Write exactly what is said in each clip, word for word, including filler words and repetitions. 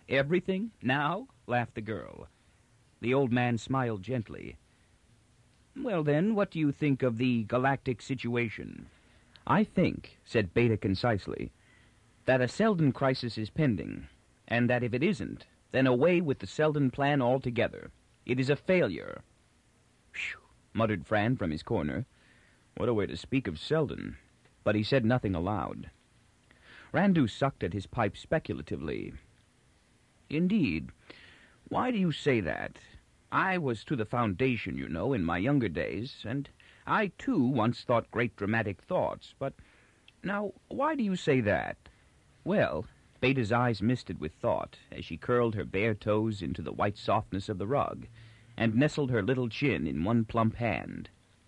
Everything? Now? Laughed the girl. The old man smiled gently. Well, then, what do you think of the galactic situation? I think, said Beta concisely, that a Selden crisis is pending, and that if it isn't, then away with the Selden plan altogether. It is a failure. Phew, muttered Fran from his corner. What a way to speak of Selden. But he said nothing aloud. Randu sucked at his pipe speculatively. Indeed. Why do you say that? I was to the Foundation, you know, in my younger days, and I, too, once thought great dramatic thoughts, but now, why do you say that? Well, Beta's eyes misted with thought as she curled her bare toes into the white softness of the rug and nestled her little chin in one plump hand.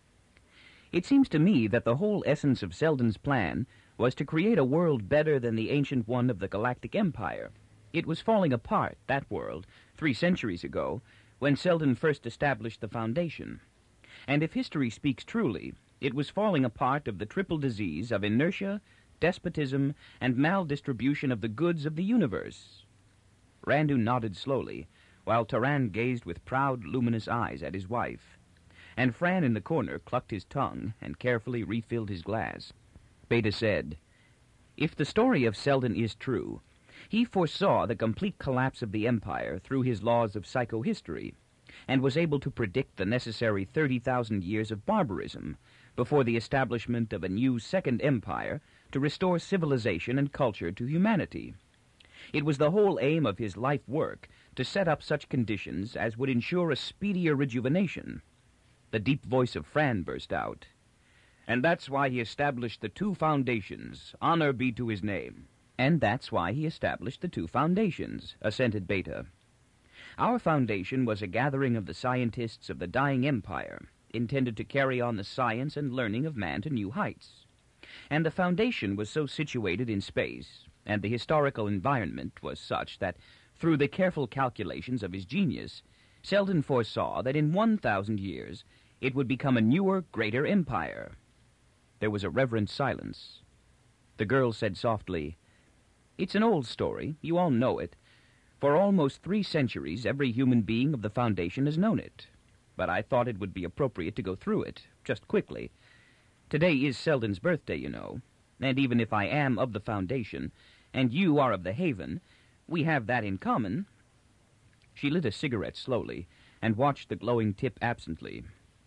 It seems to me that the whole essence of Selden's plan was to create a world better than the ancient one of the Galactic Empire. It was falling apart, that world, three centuries ago, when Selden first established the Foundation. And if history speaks truly, it was falling apart of the triple disease of inertia, despotism, and maldistribution of the goods of the universe. Randu nodded slowly, while Taran gazed with proud, luminous eyes at his wife, and Fran in the corner clucked his tongue and carefully refilled his glass. Beta said, If the story of Selden is true, he foresaw the complete collapse of the Empire through his laws of psychohistory, and was able to predict the necessary thirty thousand years of barbarism before the establishment of a new Second Empire to restore civilization and culture to humanity. It was the whole aim of his life work to set up such conditions as would ensure a speedier rejuvenation. The deep voice of Fran burst out. And that's why he established the two foundations. Honor be to his name. And that's why he established the two foundations, assented Beta. Our foundation was a gathering of the scientists of the dying empire, intended to carry on the science and learning of man to new heights. And the foundation was so situated in space, and the historical environment was such that, through the careful calculations of his genius, Selden foresaw that in one thousand years it would become a newer, greater empire. There was a reverent silence. The girl said softly, It's an old story. You all know it. For almost three centuries, every human being of the Foundation has known it. But I thought it would be appropriate to go through it, just quickly. Today is Selden's birthday, you know, and even if I am of the Foundation, and you are of the Haven, we have that in common. She lit a cigarette slowly, and watched the glowing tip absently.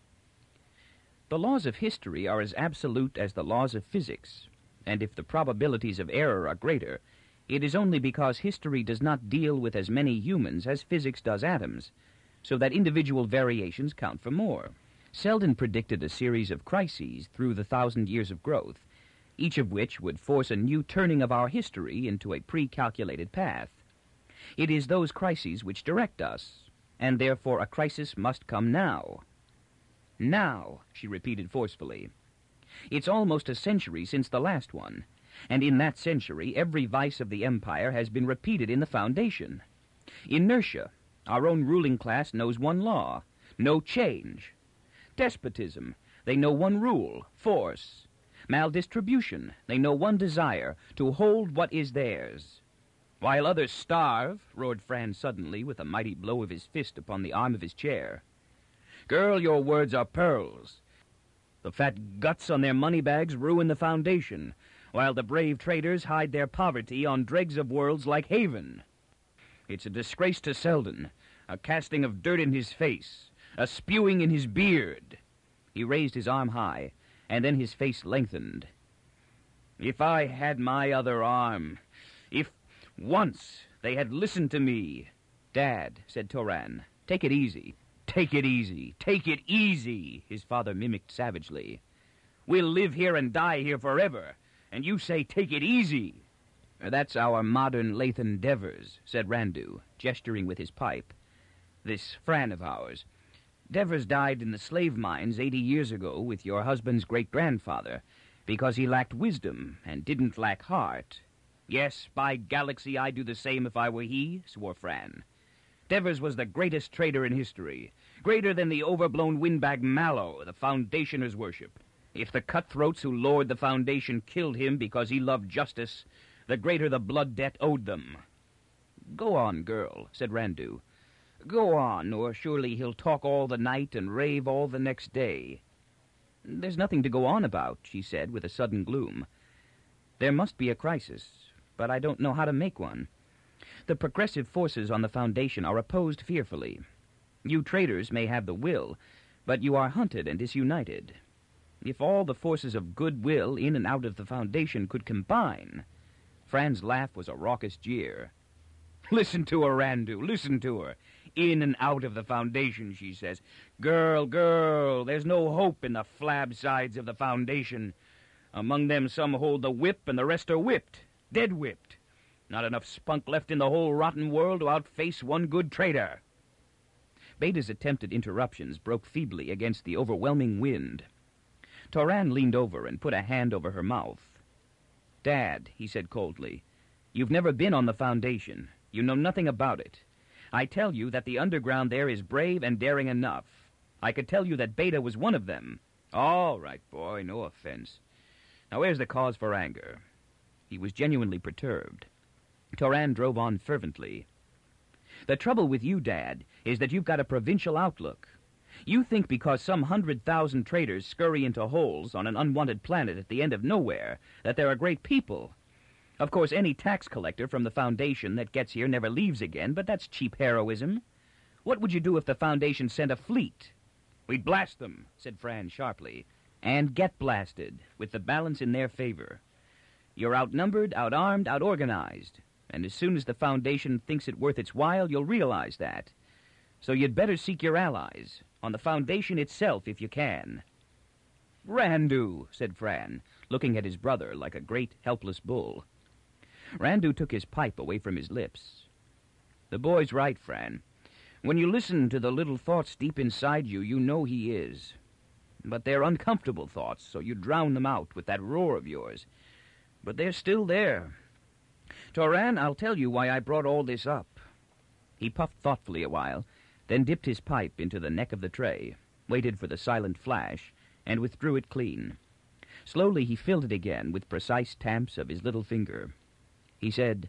The laws of history are as absolute as the laws of physics, and if the probabilities of error are greater, it is only because history does not deal with as many humans as physics does atoms, so that individual variations count for more. Selden predicted a series of crises through the thousand years of growth, each of which would force a new turning of our history into a pre-calculated path. It is those crises which direct us, and therefore a crisis must come now. Now, she repeated forcefully. It's almost a century since the last one, and in that century every vice of the Empire has been repeated in the Foundation. Inertia, our own ruling class knows one law, no change. Despotism, they know one rule, force. Maldistribution, they know one desire, to hold what is theirs. While others starve, roared Fran suddenly with a mighty blow of his fist upon the arm of his chair. Girl, your words are pearls. The fat guts on their money bags ruin the Foundation, while the brave traders hide their poverty on dregs of worlds like Haven. It's a disgrace to Selden, a casting of dirt in his face, a spewing in his beard. He raised his arm high, and then his face lengthened. If I had my other arm, if once they had listened to me. Dad, said Taran, take it easy. Take it easy. Take it easy, his father mimicked savagely. We'll live here and die here forever, and you say take it easy. That's our modern Lathan Devers, said Randu, gesturing with his pipe. This Fran of ours. Devers died in the slave mines eighty years ago with your husband's great-grandfather, because he lacked wisdom and didn't lack heart. Yes, by galaxy, I'd do the same if I were he, swore Fran. Devers was the greatest trader in history, greater than the overblown windbag Mallow the Foundationers worship. If the cutthroats who lord the Foundation killed him because he loved justice, the greater the blood debt owed them. "Go on, girl," said Randu. "Go on, or surely he'll talk all the night and rave all the next day." "There's nothing to go on about," she said with a sudden gloom. "There must be a crisis, but I don't know how to make one. The progressive forces on the Foundation are opposed fearfully. You traders may have the will, but you are hunted and disunited. If all the forces of goodwill in and out of the Foundation could combine—" Fran's laugh was a raucous jeer. "Listen to her, Randu, listen to her. In and out of the Foundation, she says. Girl, girl, there's no hope in the flab sides of the Foundation. Among them some hold the whip and the rest are whipped, dead whipped. Not enough spunk left in the whole rotten world to outface one good trader." Beta's attempted interruptions broke feebly against the overwhelming wind. Toran leaned over and put a hand over her mouth. "Dad," he said coldly, "you've never been on the Foundation. You know nothing about it. I tell you that the underground there is brave and daring enough. I could tell you that Beta was one of them." "All right, boy, no offense. Now where's the cause for anger?" He was genuinely perturbed. Toran drove on fervently. "The trouble with you, Dad, is that you've got a provincial outlook. You think because some hundred thousand traders scurry into holes on an unwanted planet at the end of nowhere that they're a great people. Of course, any tax collector from the Foundation that gets here never leaves again, but that's cheap heroism. What would you do if the Foundation sent a fleet?" "We'd blast them," said Fran sharply. "And get blasted, with the balance in their favor. You're outnumbered, outarmed, outorganized, and as soon as the Foundation thinks it worth its while, you'll realize that. So you'd better seek your allies, on the Foundation itself if you can." "Randu," said Fran, looking at his brother like a great helpless bull. Randu took his pipe away from his lips. "The boy's right, Fran. When you listen to the little thoughts deep inside you, you know he is. But they're uncomfortable thoughts, so you drown them out with that roar of yours. But they're still there. Toran, I'll tell you why I brought all this up." He puffed thoughtfully a while, then dipped his pipe into the neck of the tray, waited for the silent flash, and withdrew it clean. Slowly he filled it again with precise tamps of his little finger. He said,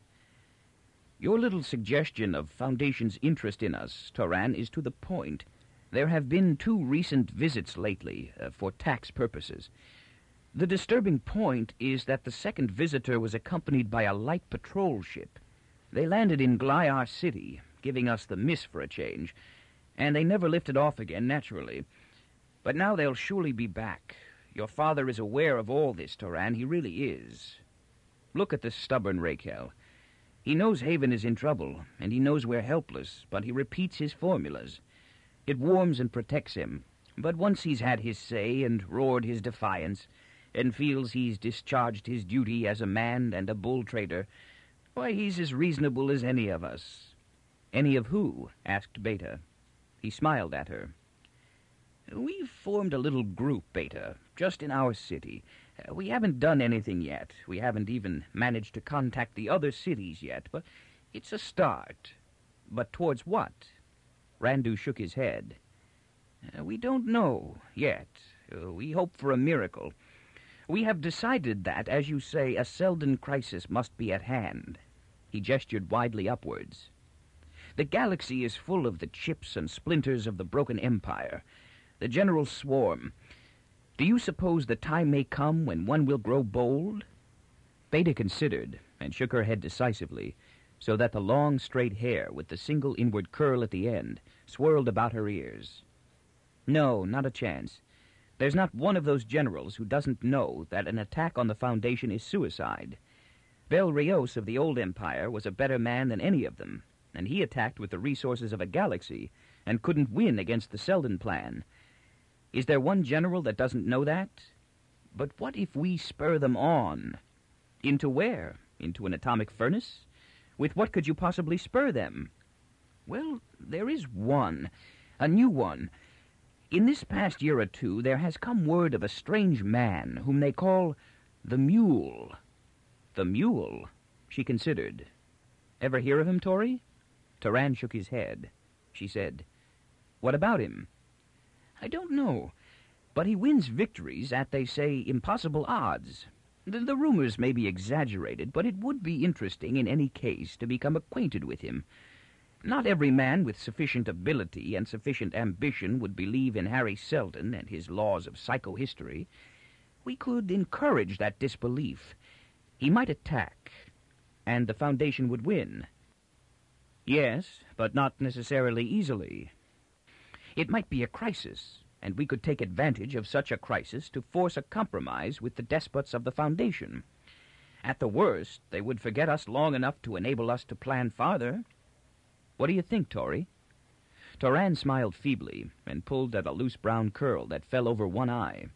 "Your little suggestion of Foundation's interest in us, Toran, is to the point. There have been two recent visits lately, uh, for tax purposes. The disturbing point is that the second visitor was accompanied by a light patrol ship. They landed in Glyar City, giving us the miss for a change, and they never lifted off again, naturally. But now they'll surely be back. Your father is aware of all this, Toran. He really is. Look at the stubborn Raquel. He knows Haven is in trouble, and he knows we're helpless, but he repeats his formulas. It warms and protects him. But once he's had his say and roared his defiance, and feels he's discharged his duty as a man and a bull trader, why, he's as reasonable as any of us." "Any of who?" asked Beta. He smiled at her. "We've formed a little group, Beta, just in our city. We haven't done anything yet. We haven't even managed to contact the other cities yet, but it's a start." "But towards what?" Randu shook his head. Uh, "We don't know yet. Uh, we hope for a miracle. We have decided that, as you say, a Selden crisis must be at hand." He gestured widely upwards. "The galaxy is full of the chips and splinters of the broken empire, the general swarm. Do you suppose the time may come when one will grow bold?" Beta considered, and shook her head decisively, so that the long, straight hair, with the single inward curl at the end, swirled about her ears. "No, not a chance. There's not one of those generals who doesn't know that an attack on the Foundation is suicide. Bel Rios of the old empire was a better man than any of them, and he attacked with the resources of a galaxy and couldn't win against the Selden plan. Is there one general that doesn't know that? But what if we spur them on? Into where? Into an atomic furnace? With what could you possibly spur them?" "Well, there is one, a new one. In this past year or two, there has come word of a strange man whom they call the Mule." "The Mule?" She considered. "Ever hear of him, Tori?" Toran shook his head. She said, "What about him?" "I don't know, but he wins victories at, they say, impossible odds. The, the rumors may be exaggerated, but it would be interesting in any case to become acquainted with him. Not every man with sufficient ability and sufficient ambition would believe in Harry Seldon and his laws of psychohistory. We could encourage that disbelief. He might attack, and the Foundation would win. Yes, but not necessarily easily. It might be a crisis, and we could take advantage of such a crisis to force a compromise with the despots of the Foundation. At the worst, they would forget us long enough to enable us to plan farther. What do you think, Tory? Toran smiled feebly and pulled at a loose brown curl that fell over one eye.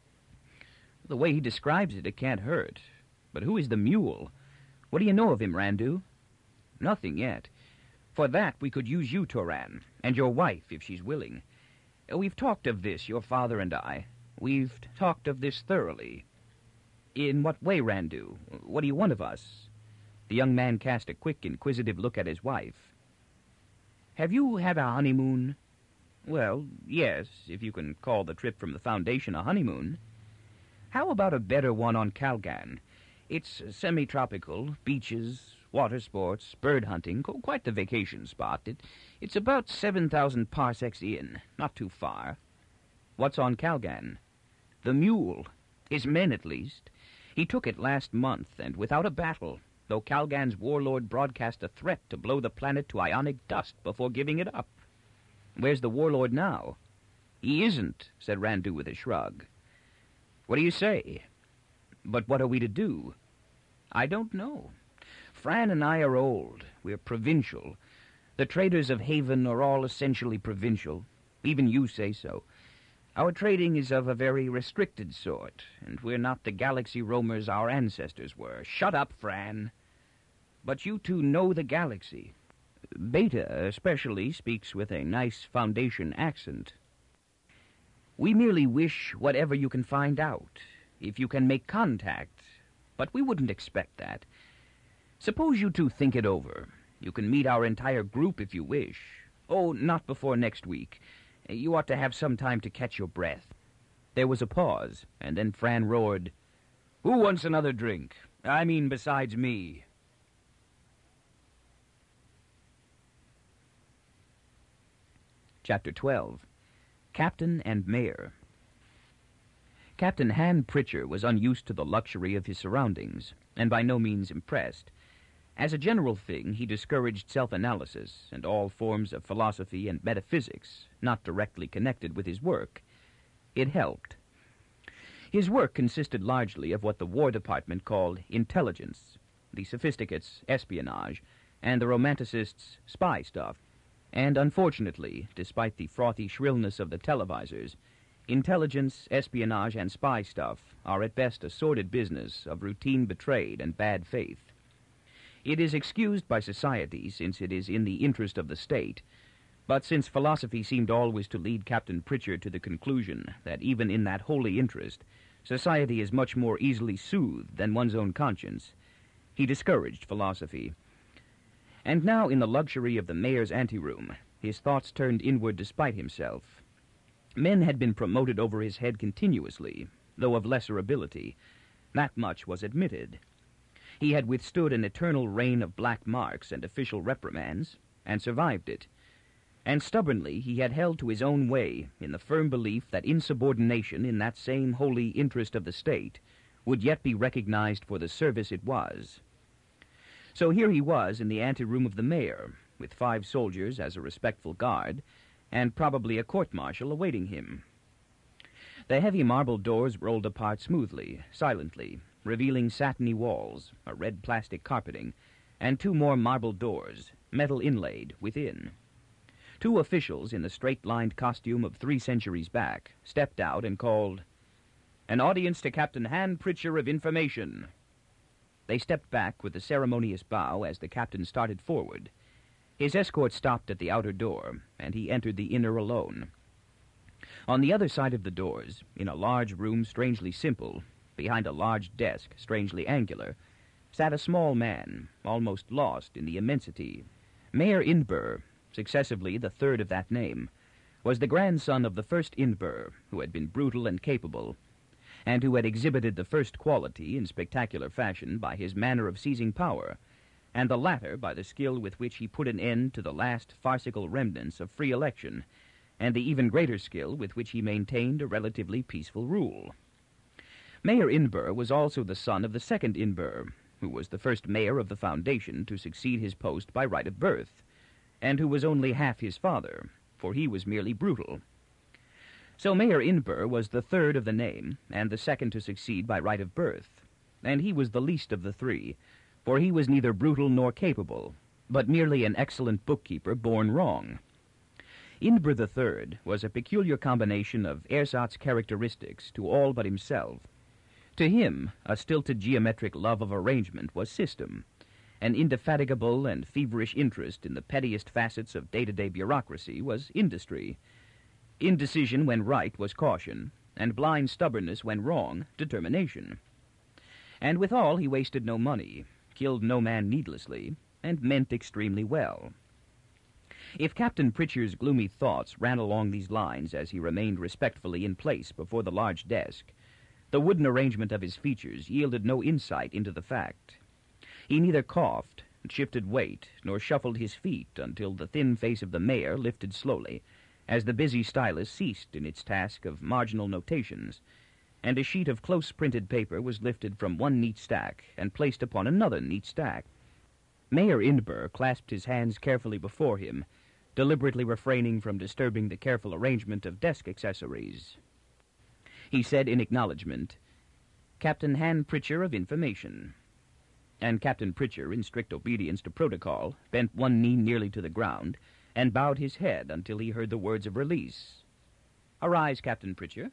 The way he describes it, it can't hurt. But who is the mule? What do you know of him, Randu? Nothing yet. For that, we could use you, Toran, and your wife, if she's willing. We've talked of this, your father and I. We've talked of this thoroughly. In what way, Randu? What do you want of us? The young man cast a quick, inquisitive look at his wife. Have you had a honeymoon? Well, yes, if you can call the trip from the Foundation a honeymoon. How about a better one on Calgan? It's semi-tropical, beaches, water sports, bird hunting, quite the vacation spot. It, it's about seven thousand parsecs in, not too far. What's on Calgan? The mule. His men, at least. He took it last month, and without a battle, though Calgan's warlord broadcast a threat to blow the planet to ionic dust before giving it up. Where's the warlord now? He isn't, said Randu with a shrug. What do you say? But what are we to do? I don't know. Fran and I are old. We're provincial. The traders of Haven are all essentially provincial. Even you say so. Our trading is of a very restricted sort, and we're not the galaxy roamers our ancestors were. Shut up, Fran. But you two know the galaxy. Beta, especially, speaks with a nice Foundation accent. We merely wish whatever you can find out, if you can make contact, but we wouldn't expect that. Suppose you two think it over. You can meet our entire group if you wish. Oh, not before next week. You ought to have some time to catch your breath. There was a pause, and then Fran roared, Who wants another drink? I mean, besides me. Chapter twelve. Captain and Mayor. Captain Han Pritchard was unused to the luxury of his surroundings, and by no means impressed. As a general thing, he discouraged self-analysis and all forms of philosophy and metaphysics, not directly connected with his work. It helped. His work consisted largely of what the War Department called intelligence, the sophisticates espionage, and the romanticists spy stuff. And unfortunately, despite the frothy shrillness of the televisors, intelligence, espionage, and spy stuff are at best a sordid business of routine betrayed and bad faith. It is excused by society since it is in the interest of the state, but since philosophy seemed always to lead Captain Pritchard to the conclusion that even in that holy interest, society is much more easily soothed than one's own conscience, he discouraged philosophy. And now, in the luxury of the mayor's anteroom, his thoughts turned inward despite himself. Men had been promoted over his head continuously, though of lesser ability. That much was admitted. He had withstood an eternal rain of black marks and official reprimands, and survived it. And stubbornly he had held to his own way, in the firm belief that insubordination in that same holy interest of the state would yet be recognized for the service it was. So here he was in the anteroom of the mayor, with five soldiers as a respectful guard, and probably a court-martial awaiting him. The heavy marble doors rolled apart smoothly, silently, revealing satiny walls, a red plastic carpeting, and two more marble doors, metal inlaid, within. Two officials in the straight-lined costume of three centuries back stepped out and called, "An audience to Captain Han Pritchard of Information." They stepped back with a ceremonious bow as the captain started forward. His escort stopped at the outer door, and he entered the inner alone. On the other side of the doors, in a large room strangely simple, behind a large desk strangely angular, sat a small man, almost lost in the immensity. Mayor Indbur, successively the third of that name, was the grandson of the first Indbur, who had been brutal and capable, and who had exhibited the first quality in spectacular fashion by his manner of seizing power, and the latter by the skill with which he put an end to the last farcical remnants of free election, and the even greater skill with which he maintained a relatively peaceful rule. Mayor Inber was also the son of the second Inber, who was the first mayor of the Foundation to succeed his post by right of birth, and who was only half his father, for he was merely brutal. So Mayor Inber was the third of the name, and the second to succeed by right of birth, and he was the least of the three, for he was neither brutal nor capable, but merely an excellent bookkeeper born wrong. Inber the third was a peculiar combination of ersatz characteristics to all but himself. To him, a stilted geometric love of arrangement was system, an indefatigable and feverish interest in the pettiest facets of day-to-day bureaucracy was industry. Indecision when right was caution, and blind stubbornness when wrong, determination. And withal he wasted no money, killed no man needlessly, and meant extremely well. If Captain Pritchard's gloomy thoughts ran along these lines as he remained respectfully in place before the large desk, the wooden arrangement of his features yielded no insight into the fact. He neither coughed, shifted weight, nor shuffled his feet until the thin face of the mayor lifted slowly, as the busy stylus ceased in its task of marginal notations, and a sheet of close-printed paper was lifted from one neat stack and placed upon another neat stack. Mayor Inber clasped his hands carefully before him, deliberately refraining from disturbing the careful arrangement of desk accessories. He said in acknowledgment, "Captain Han Pritchard of Information." And Captain Pritchard, in strict obedience to protocol, bent one knee nearly to the ground, and bowed his head until he heard the words of release. "Arise, Captain Pritchard."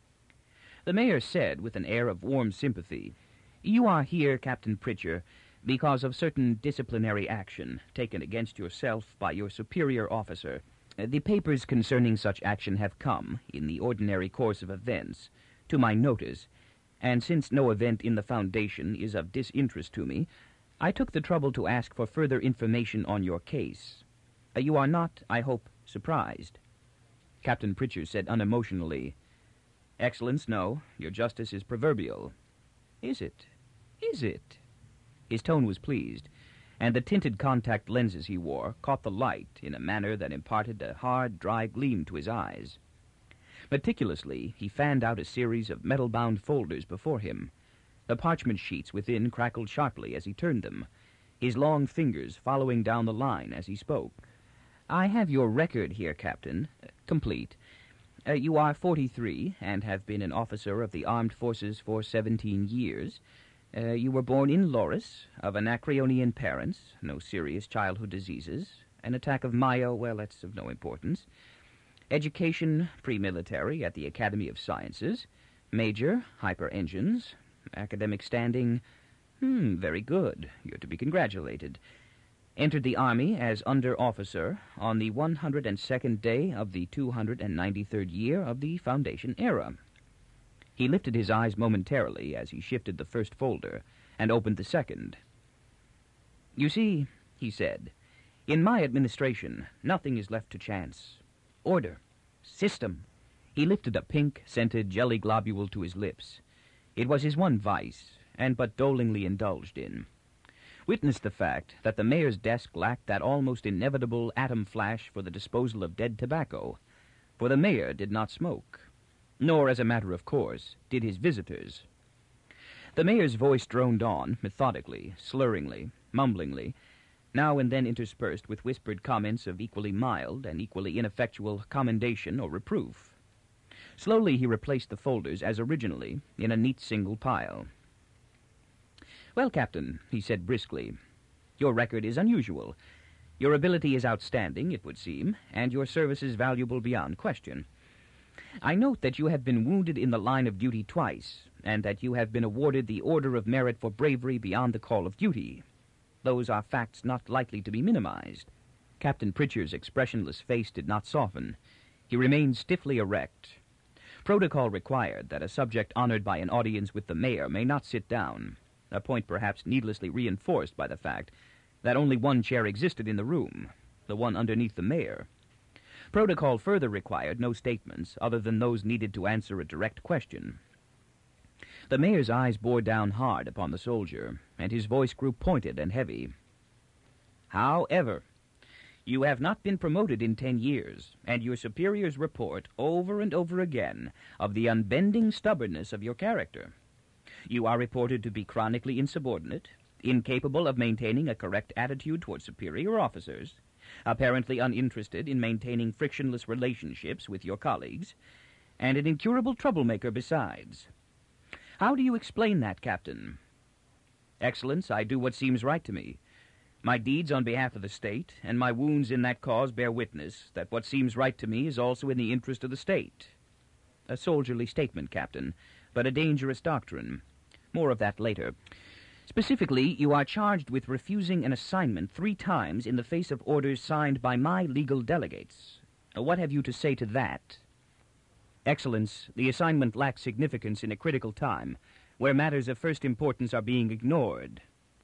The mayor said, with an air of warm sympathy, "You are here, Captain Pritchard, because of certain disciplinary action taken against yourself by your superior officer. The papers concerning such action have come, in the ordinary course of events, to my notice, and since no event in the Foundation is of disinterest to me, I took the trouble to ask for further information on your case. Uh, you are not, I hope, surprised." Captain Pritchard said unemotionally, "Excellence, no. Your justice is proverbial." "Is it? Is it?" His tone was pleased, and the tinted contact lenses he wore caught the light in a manner that imparted a hard, dry gleam to his eyes. Meticulously, he fanned out a series of metal-bound folders before him. The parchment sheets within crackled sharply as he turned them, his long fingers following down the line as he spoke. "I have your record here, Captain, uh, complete. Uh, you are forty-three, and have been an officer of the armed forces for seventeen years. Uh, you were born in Loris, of Anacreonian parents, no serious childhood diseases. An attack of Mayo, well, that's of no importance. Education, pre-military, at the Academy of Sciences. Major, hyper-engines. Academic standing, hmm, very good. You're to be congratulated. Entered the Army as under-officer on the one hundred second day of the two hundred ninety-third year of the Foundation era." He lifted his eyes momentarily as he shifted the first folder and opened the second. "You see," he said, "in my administration, nothing is left to chance. Order. System." He lifted a pink, scented jelly globule to his lips. It was his one vice, and but dolingly indulged in. Witness the fact that the mayor's desk lacked that almost inevitable atom flash for the disposal of dead tobacco, for the mayor did not smoke. Nor, as a matter of course, did his visitors. The mayor's voice droned on, methodically, slurringly, mumblingly, now and then interspersed with whispered comments of equally mild and equally ineffectual commendation or reproof. Slowly he replaced the folders as originally in a neat single pile. "Well, Captain," he said briskly, "your record is unusual. Your ability is outstanding, it would seem, and your services valuable beyond question. I note that you have been wounded in the line of duty twice, and that you have been awarded the Order of Merit for bravery beyond the call of duty. Those are facts not likely to be minimized." Captain Pritchard's expressionless face did not soften. He remained stiffly erect. Protocol required that a subject honored by an audience with the mayor may not sit down, a point perhaps needlessly reinforced by the fact that only one chair existed in the room, the one underneath the mayor. Protocol further required no statements other than those needed to answer a direct question. The mayor's eyes bore down hard upon the soldier, and his voice grew pointed and heavy. However, you have not been promoted in ten years, and your superiors report over and over again of the unbending stubbornness of your character. You are reported to be chronically insubordinate, incapable of maintaining a correct attitude toward superior officers, apparently uninterested in maintaining frictionless relationships with your colleagues, and an incurable troublemaker besides. How do you explain that, Captain? Excellence, I do what seems right to me. My deeds on behalf of the state, and my wounds in that cause bear witness that what seems right to me is also in the interest of the state. A soldierly statement, Captain, but a dangerous doctrine. More of that later. Specifically, you are charged with refusing an assignment three times in the face of orders signed by my legal delegates. What have you to say to that? Excellence, the assignment lacks significance in a critical time, where matters of first importance are being ignored.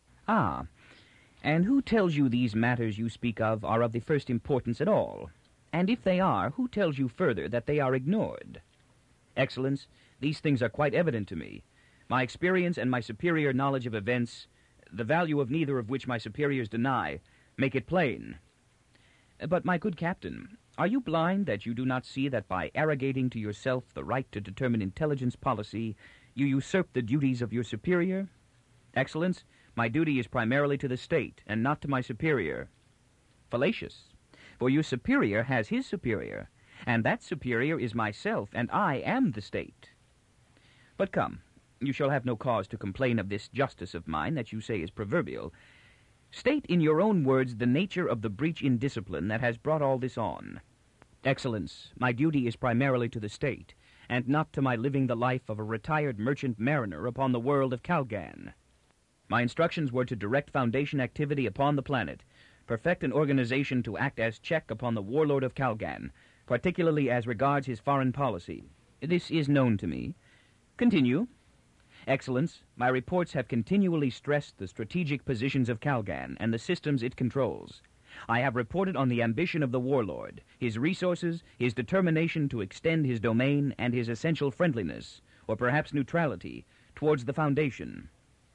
Ah, and who tells you these matters you speak of are of the first importance at all? And if they are, who tells you further that they are ignored? Excellence, these things are quite evident to me. My experience and my superior knowledge of events, the value of neither of which my superiors deny, make it plain. But, my good captain, are you blind that you do not see that by arrogating to yourself the right to determine intelligence policy, you usurp the duties of your superior? Excellence, my duty is primarily to the state, and not to my superior. Fallacious, for your superior has his superior, and that superior is myself, and I am the state. But come, you shall have no cause to complain of this justice of mine that you say is proverbial. State in your own words the nature of the breach in discipline that has brought all this on. Excellence, my duty is primarily to the state, and not to my living the life of a retired merchant mariner upon the world of Calgan. My instructions were to direct Foundation activity upon the planet, perfect an organization to act as check upon the warlord of Calgan, particularly as regards his foreign policy. This is known to me. Continue. Excellence, my reports have continually stressed the strategic positions of Calgan and the systems it controls. I have reported on the ambition of the warlord, his resources, his determination to extend his domain, and his essential friendliness, or perhaps neutrality, towards the Foundation.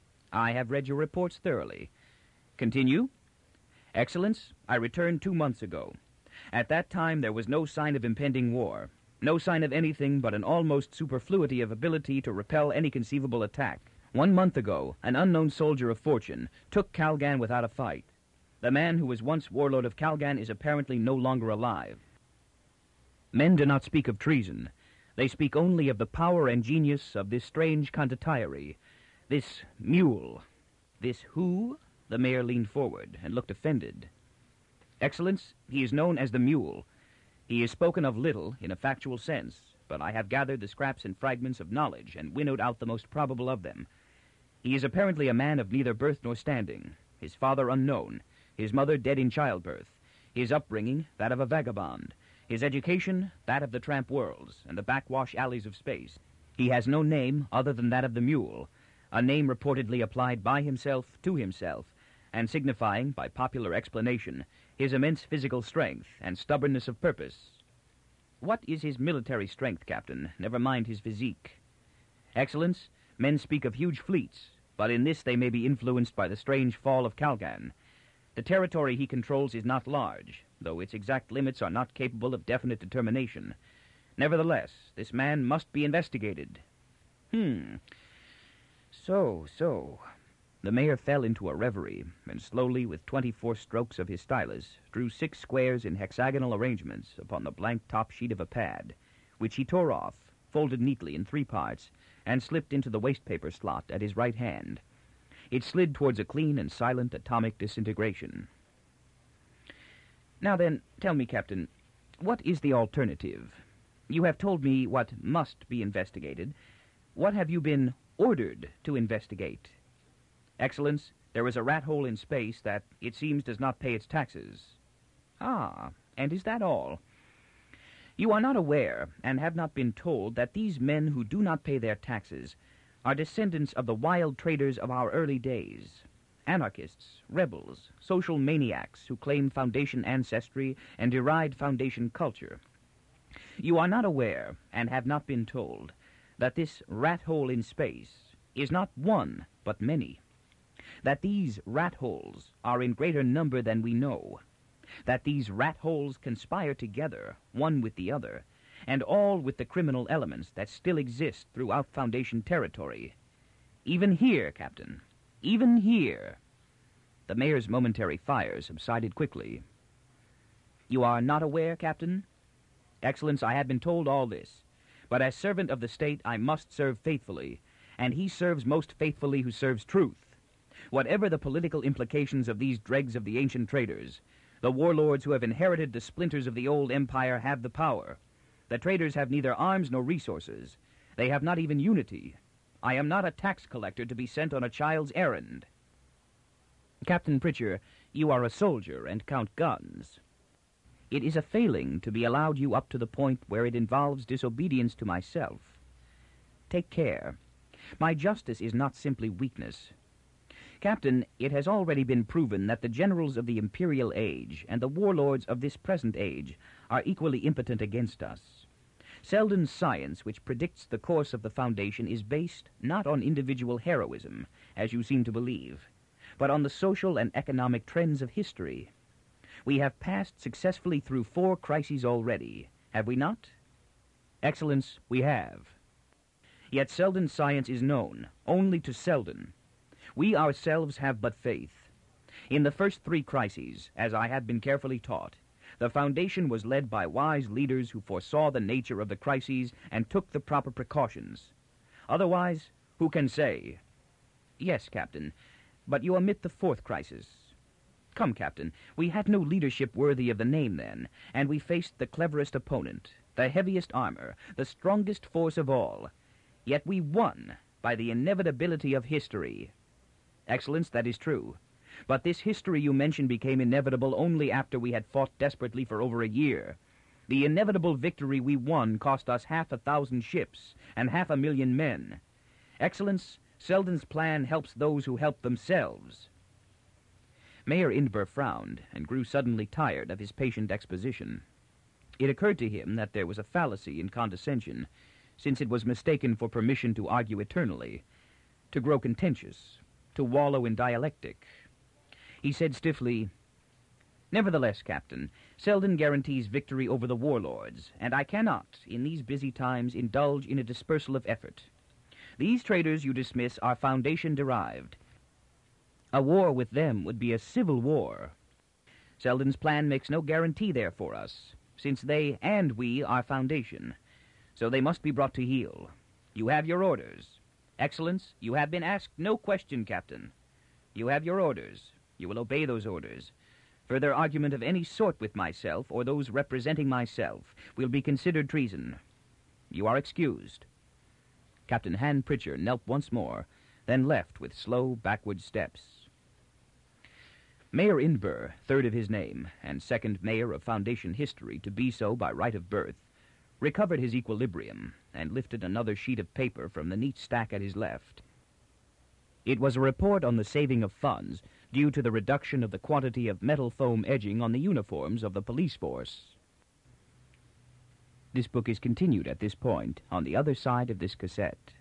I have read your reports thoroughly. Continue. Excellence, I returned two months ago. At that time there was no sign of impending war, no sign of anything but an almost superfluity of ability to repel any conceivable attack. One month ago, an unknown soldier of fortune took Calgan without a fight. The man who was once warlord of Calgan is apparently no longer alive. Men do not speak of treason. They speak only of the power and genius of this strange condottieri, this mule. This who? The mayor leaned forward and looked offended. Excellence, he is known as the mule. He is spoken of little in a factual sense, but I have gathered the scraps and fragments of knowledge and winnowed out the most probable of them. He is apparently a man of neither birth nor standing, his father unknown, his mother dead in childbirth, his upbringing that of a vagabond, his education that of the tramp worlds and the backwash alleys of space. He has no name other than that of the mule, a name reportedly applied by himself to himself, and signifying, by popular explanation, his immense physical strength and stubbornness of purpose. What is his military strength, Captain? Never mind his physique. Excellence, men speak of huge fleets, but in this they may be influenced by the strange fall of Calgan. The territory he controls is not large, though its exact limits are not capable of definite determination. Nevertheless, this man must be investigated. Hmm. So, so... The mayor fell into a reverie, and slowly, with twenty-four strokes of his stylus, drew six squares in hexagonal arrangements upon the blank top sheet of a pad, which he tore off, folded neatly in three parts, and slipped into the wastepaper slot at his right hand. It slid towards a clean and silent atomic disintegration. Now then, tell me, Captain, what is the alternative? You have told me what must be investigated. What have you been ordered to investigate? Excellence, there is a rat hole in space that, it seems, does not pay its taxes. Ah, and is that all? You are not aware, and have not been told, that these men who do not pay their taxes are descendants of the wild traders of our early days. Anarchists, rebels, social maniacs who claim Foundation ancestry and deride Foundation culture. You are not aware, and have not been told, that this rat hole in space is not one, but many, that these rat holes are in greater number than we know, that these rat holes conspire together, one with the other, and all with the criminal elements that still exist throughout Foundation territory. Even here, Captain, even here. The mayor's momentary fire subsided quickly. You are not aware, Captain? Excellence, I had been told all this, but as servant of the state I must serve faithfully, and he serves most faithfully who serves truth. Whatever the political implications of these dregs of the ancient traitors, the warlords who have inherited the splinters of the old empire have the power. The traitors have neither arms nor resources. They have not even unity. I am not a tax collector to be sent on a child's errand. Captain Pritchard, you are a soldier and count guns. It is a failing to be allowed you up to the point where it involves disobedience to myself. Take care. My justice is not simply weakness. Captain, it has already been proven that the generals of the imperial age and the warlords of this present age are equally impotent against us. Selden's science, which predicts the course of the Foundation, is based not on individual heroism, as you seem to believe, but on the social and economic trends of history. We have passed successfully through four crises already, have we not? Excellence, we have. Yet Selden's science is known only to Selden. We ourselves have but faith. In the first three crises, as I had been carefully taught, the Foundation was led by wise leaders who foresaw the nature of the crises and took the proper precautions. Otherwise, who can say? Yes, Captain, but you omit the fourth crisis. Come, Captain, we had no leadership worthy of the name then, and we faced the cleverest opponent, the heaviest armor, the strongest force of all. Yet we won by the inevitability of history. Excellence, that is true. But this history you mention became inevitable only after we had fought desperately for over a year. The inevitable victory we won cost us half a thousand ships and half a million men. Excellence, Selden's plan helps those who help themselves. Mayor Indver frowned and grew suddenly tired of his patient exposition. It occurred to him that there was a fallacy in condescension, since it was mistaken for permission to argue eternally, to grow contentious, to wallow in dialectic. He said stiffly, Nevertheless, Captain, Selden guarantees victory over the warlords, and I cannot, in these busy times, indulge in a dispersal of effort. These traitors you dismiss are Foundation-derived. A war with them would be a civil war. Selden's plan makes no guarantee there for us, since they and we are Foundation, so they must be brought to heel. You have your orders. Excellence, you have been asked no question, Captain. You have your orders. You will obey those orders. Further argument of any sort with myself or those representing myself will be considered treason. You are excused. Captain Han Pritchard knelt once more, then left with slow backward steps. Mayor Indver, third of his name, and second mayor of Foundation history to be so by right of birth, recovered his equilibrium and lifted another sheet of paper from the neat stack at his left. It was a report on the saving of funds due to the reduction of the quantity of metal foam edging on the uniforms of the police force. This book is continued at this point on the other side of this cassette.